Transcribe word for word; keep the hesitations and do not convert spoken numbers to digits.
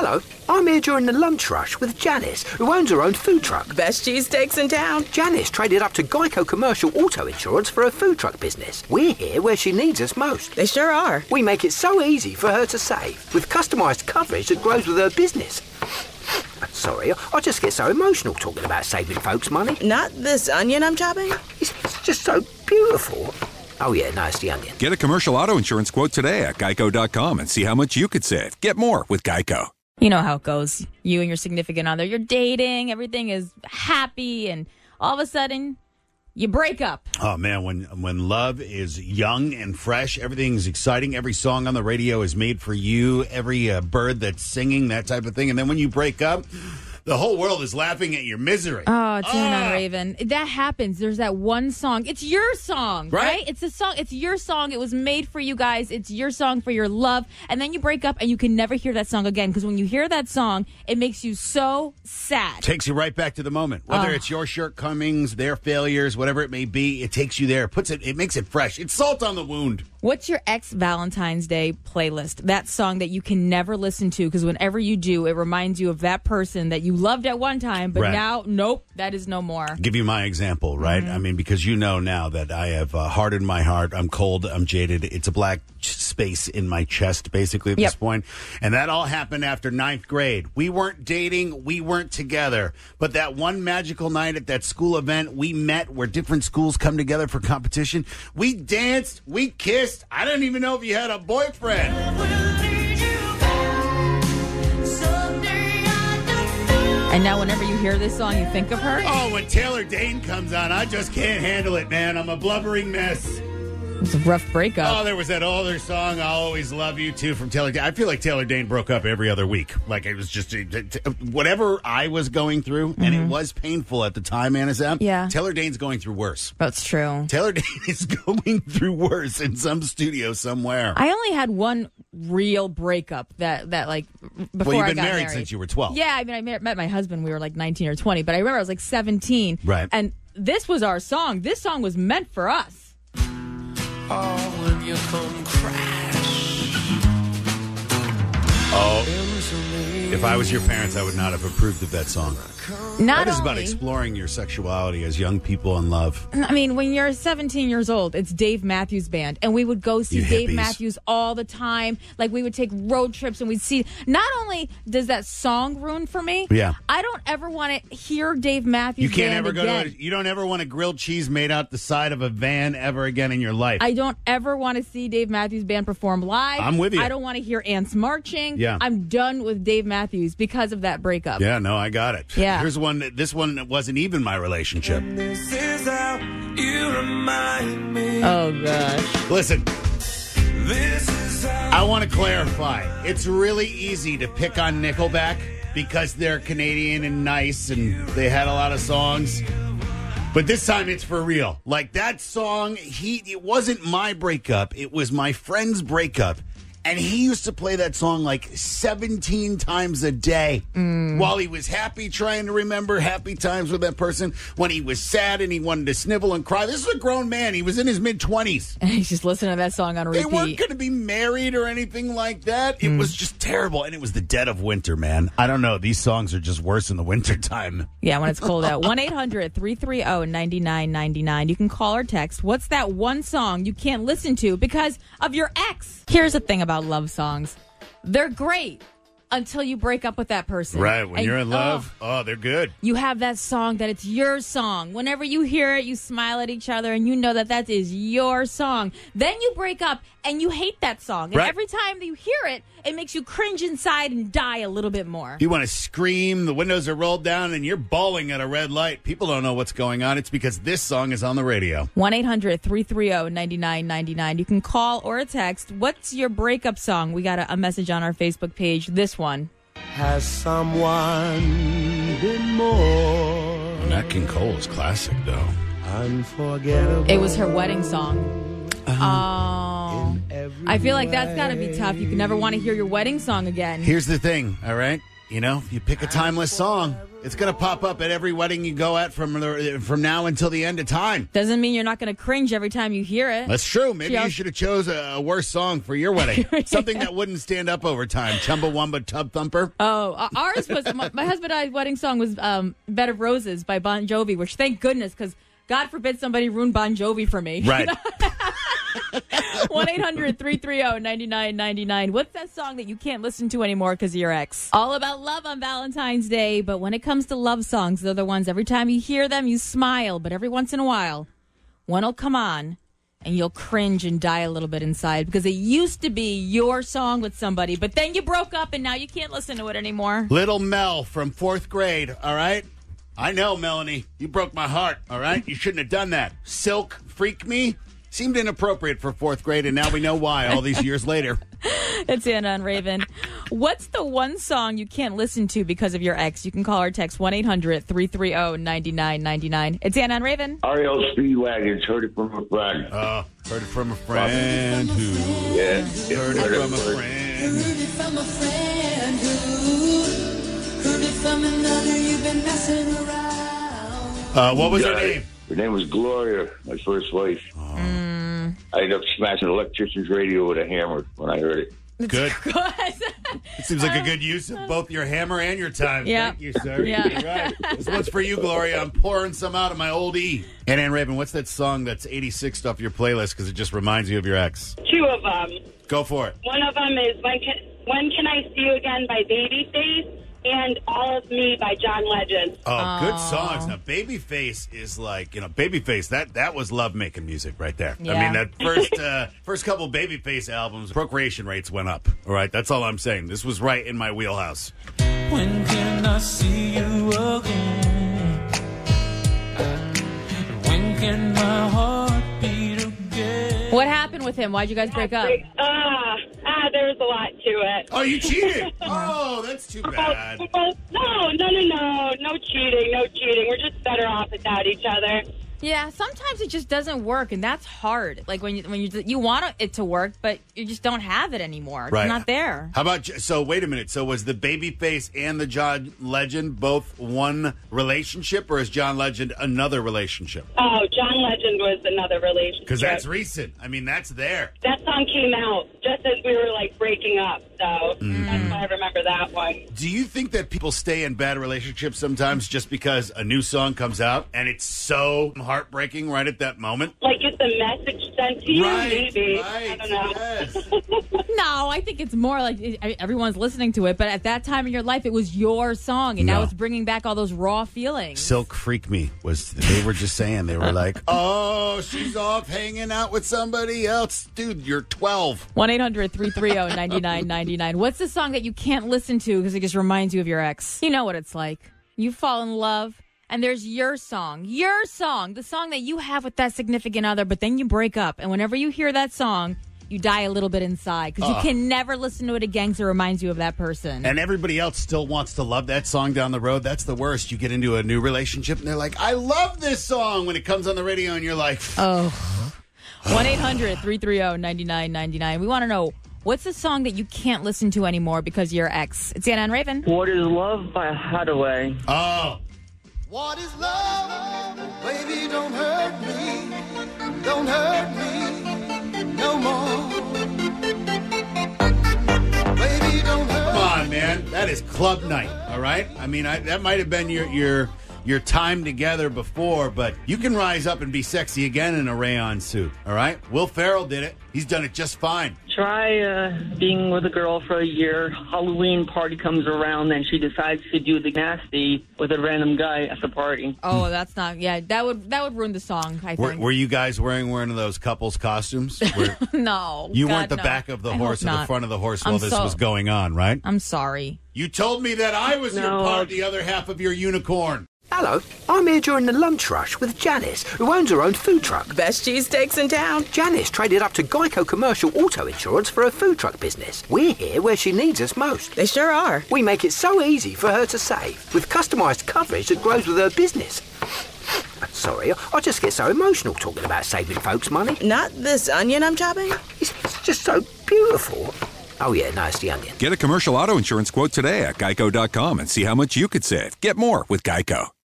Hello, I'm here during the lunch rush with Janice, who owns her own food truck. Best cheesesteaks in town. Janice traded up to Geico Commercial Auto Insurance for her food truck business. We're here where she needs us most. They sure are. We make it so easy for her to save, with customised coverage that grows with her business. Sorry, I just get so emotional talking about saving folks money. Not this onion I'm chopping? It's just so beautiful. Oh yeah, no, it's the onion. Get a commercial auto insurance quote today at geico dot com and see how much you could save. Get more with Geico. You know how it goes. You and your significant other, you're dating, everything is happy, and all of a sudden, you break up. Oh, man, when when love is young and fresh, everything's exciting. Every song on the radio is made for you. Every uh, bird that's singing, that type of thing. And then when you break up, the whole world is laughing at your misery. Oh, tune ah. on Raven. That happens. There's that one song. It's your song, right? Right? It's a song. It's your song. It was made for you guys. It's your song for your love. And then you break up and you can never hear that song again. Because when you hear that song, it makes you so sad. Takes you right back to the moment. Whether Oh. it's your shortcomings, their failures, whatever it may be, it takes you there. It puts it, it makes it fresh. It's salt on the wound. What's your ex Valentine's Day playlist? That song that you can never listen to because whenever you do, it reminds you of that person that you loved at one time, but Right. now, nope, that is no more. Give you my example, right? Mm-hmm. I mean, because you know now that I have uh, hardened my heart. I'm cold. I'm jaded. It's a black ch- space in my chest, basically, at Yep. this point. And that all happened after ninth grade. We weren't dating. We weren't together. But that one magical night at that school event, we met where different schools come together for competition. We danced. We kissed. I don't even know if you had a boyfriend. And now whenever you hear this song, you think of her? Oh, when Taylor Dayne comes on, I just can't handle it, man. I'm a blubbering mess. It's a rough breakup. Oh, there was that other song, I'll Always Love You, too, from Taylor Dayne. I feel like Taylor Dayne broke up every other week. Like, it was just, whatever I was going through, and it was painful at the time, Anna. Yeah. Taylor Dayne's going through worse. That's true. Taylor Dayne is going through worse in some studio somewhere. I only had one real breakup that, that like, before well, you've I been got married, married since you were twelve. Yeah, I mean, I met met my husband, we were like nineteen or twenty, but I remember I was like seventeen. Right. And this was our song. This song was meant for us. Oh, when you come crash. Oh, if I was your parents, I would not have approved of that song. Not That is about only- exploring your sexuality as young people in love. I mean, when you're seventeen years old, it's Dave Matthews Band, and we would go see You Dave hippies. Matthews all the time. Like, we would take road trips, and we'd see. Not only does that song ruin for me, Yeah. I don't ever want to hear Dave Matthews You can't Band ever go again. to. A, you don't ever want a grilled cheese made out the side of a van ever again in your life. I don't ever want to see Dave Matthews Band perform live. I'm with you. I don't want to hear ants marching. Yeah. I'm done with Dave Matthews because of that breakup. Yeah, no, I got it. Yeah. Here's one. that- This one wasn't even my relationship. This is how you remind me. Oh, gosh. Listen, This is how. I want to clarify. It's really easy to pick on Nickelback because they're Canadian and nice and they had a lot of songs. But this time it's for real. Like that song, he it wasn't my breakup. It was my friend's breakup. And he used to play that song like seventeen times a day while he was happy, trying to remember happy times with that person. When he was sad and he wanted to snivel and cry. This is a grown man. He was in his mid-twenties. And he's just listening to that song on They repeat. weren't going to be married or anything like that. It was just terrible. And it was the dead of winter, man. I don't know. These songs are just worse in the wintertime. Yeah, when it's cold out. one eight hundred three three zero nine nine nine nine. You can call or text. What's that one song you can't listen to because of your ex? Here's the thing about love songs. They're great until you break up with that person. Right. When And- you're in love, oh, oh, they're good. you have that song that it's your song. Whenever you hear it, you smile at each other and you know that that is your song. Then you break up and you hate that song. And Right. every time that you hear it, it makes you cringe inside and die a little bit more. You want to scream, the windows are rolled down, and you're bawling at a red light. People don't know what's going on. It's because this song is on the radio. one eight hundred three three zero nine nine nine nine. You can call or a text. What's your breakup song? We got a, a message on our Facebook page. This one. Has someone been more Nat King Cole is classic, though. unforgettable? It was her wedding song. Oh. I feel like that's got to be tough. You can never want to hear your wedding song again. Here's the thing, all right? You know, you pick a timeless song, it's going to pop up at every wedding you go at from the, from now until the end of time. Doesn't mean you're not going to cringe every time you hear it. That's true. Maybe Yeah. you should have chose a, a worse song for your wedding. Something that wouldn't stand up over time. Chumbawamba Tub Thumper. Oh, uh, ours was, my, my husband and I's wedding song was um, Bed of Roses by Bon Jovi, which thank goodness, because God forbid somebody ruin Bon Jovi for me. Right. one eight hundred three three zero nine nine nine nine. What's that song that you can't listen to anymore because of your ex? All about love on Valentine's Day, but when it comes to love songs, they're the ones every time you hear them, you smile, but every once in a while, one will come on and you'll cringe and die a little bit inside because it used to be your song with somebody, but then you broke up and now you can't listen to it anymore. Little Mel from fourth grade, all right? I know, Melanie. You broke my heart, all right? You shouldn't have done that. Silk, Freak Me, seemed inappropriate for fourth grade, and now we know why all these years later. It's Anna and Raven. What's the one song you can't listen to because of your ex? You can call or text one eight hundred three three zero nine nine nine nine. It's Anna and Raven. R E O Speedwagons, heard it from a friend. Oh, heard it from a friend who... Yeah. Heard it from a friend. Heard it from a friend who heard it from another. You've been messing around. Uh, what was her Yeah, name? Her name was Gloria, my first wife. I ended up smashing an electrician's radio with a hammer when I heard it. Good. Good. It seems like a good use of both your hammer and your time. Yeah. Thank you, sir. Yeah. You're right. This one's for you, Gloria. I'm pouring some out of my old E. And Ann Raven, what's that song that's eighty-sixth off your playlist because it just reminds you of your ex? Two of them. Go for it. One of them is When Can, when Can I See You Again by Babyface and All of Me by John Legend. Oh, good songs. Now, Babyface is like, you know, Babyface, that that was love-making music right there. I Yeah. mean, that first uh, first couple Babyface albums, procreation rates went up. All right, that's all I'm saying. This was right in my wheelhouse. When can I see you again? When can my heart beat again? What happened with him? Why'd you guys break up? Ah, ah, there's a lot to it. Oh, you cheated? Oh, that's too bad. Oh, no, no, no, no. No cheating, no cheating. We're just better off without each other. Yeah, sometimes it just doesn't work, and that's hard. Like when you when you you want it to work, but you just don't have it anymore. It's Right. not there. How about, so wait a minute. So was the Babyface and the John Legend both one relationship, or is John Legend another relationship? Oh, John Legend was another relationship. Because that's recent. I mean, that's there. That song came out just as we were, like, breaking up, so Mm-hmm. that's why I remember that one. Do you think that people stay in bad relationships sometimes just because a new song comes out and it's so heartbreaking right at that moment? Like, get the message sent to you, Right, maybe. right, I don't know. yes. No, I think it's more like it- everyone's listening to it, but at that time in your life, it was your song, and now No. it's bringing back all those raw feelings. Silk Freak Me was, they were just saying, they were like, oh, she's off hanging out with somebody else. Dude, you're twelve. one eight hundred three three zero nine nine nine nine. What's the song that you can't listen to because it just reminds you of your ex? You know what it's like. You fall in love, and there's your song, your song, the song that you have with that significant other, but then you break up, and whenever you hear that song, you die a little bit inside because you can never listen to it again because it reminds you of that person. And everybody else still wants to love that song down the road. That's the worst. You get into a new relationship, and they're like, I love this song when it comes on the radio, and you're like, Oh. one eight hundred three three zero nine nine nine nine. We want to know, what's the song that you can't listen to anymore because of your ex? It's Anna and Raven. What is Love by Hathaway. oh. What is love? Baby, don't hurt me. Don't hurt me no more. Baby, don't hurt Come on, man. That is club night, all right? I mean, I, that might have been your, your your time together before, but you can rise up and be sexy again in a rayon suit, all right? Will Ferrell did it. He's done it just fine. Try uh, being with a girl for a year. Halloween party comes around, then she decides to do the nasty with a random guy at the party. Oh, that's not. Yeah, that would that would ruin the song, I Were, think. were you guys wearing one of those couples costumes? Where No. you God, weren't the no. back of the I horse hope or the not. front of the horse while I'm this so- was going on, right? I'm sorry. You told me that I was your No. part, the other half of your unicorn. Hello, I'm here during the lunch rush with Janice, who owns her own food truck. Best cheesesteaks in town. Janice traded up to Geico Commercial Auto Insurance for her food truck business. We're here where she needs us most. They sure are. We make it so easy for her to save, with customised coverage that grows with her business. Sorry, I just get so emotional talking about saving folks money. Not this onion I'm chopping. It's it's just so beautiful. Oh, yeah, no, it's the Onion. Get a commercial auto insurance quote today at geico dot com and see how much you could save. Get more with Geico.